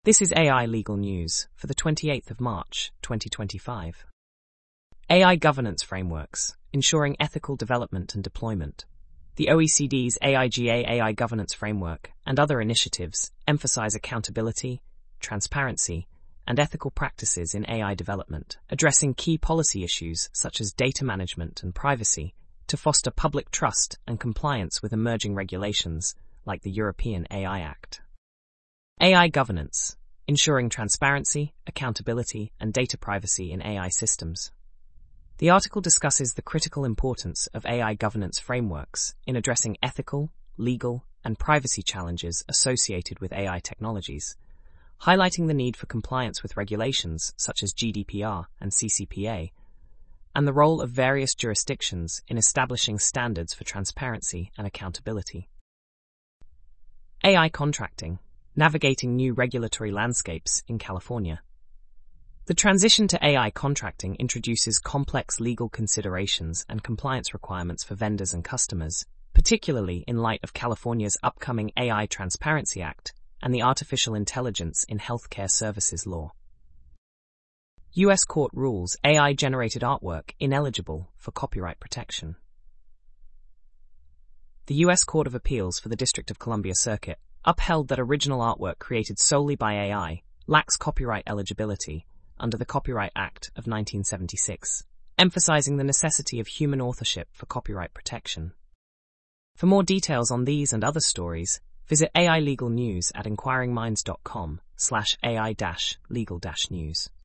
This is AI Legal News for the 28th of March, 2025. AI Governance Frameworks, Ensuring Ethical Development and Deployment. The OECD's AIGA AI Governance Framework and other initiatives emphasize accountability, transparency, and ethical practices in AI development, addressing key policy issues such as data management and privacy to foster public trust and compliance with emerging regulations like the European AI Act. AI Governance, Ensuring Transparency, Accountability, and Data Privacy in AI Systems. The article discusses the critical importance of AI governance frameworks in addressing ethical, legal, and privacy challenges associated with AI technologies, highlighting the need for compliance with regulations such as GDPR and CCPA, and the role of various jurisdictions in establishing standards for transparency and accountability. AI Contracting, Navigating New Regulatory Landscapes in California. The transition to AI contracting introduces complex legal considerations and compliance requirements for vendors and customers, particularly in light of California's upcoming AI Transparency Act and the Artificial Intelligence in Healthcare Services law. U.S. court rules AI-generated artwork ineligible for copyright protection. The U.S. Court of Appeals for the District of Columbia Circuit upheld that original artwork created solely by AI lacks copyright eligibility under the Copyright Act of 1976, emphasizing the necessity of human authorship for copyright protection. For more details on these and other stories, visit AI Legal News at inquiringminds.com/AI-legal-news.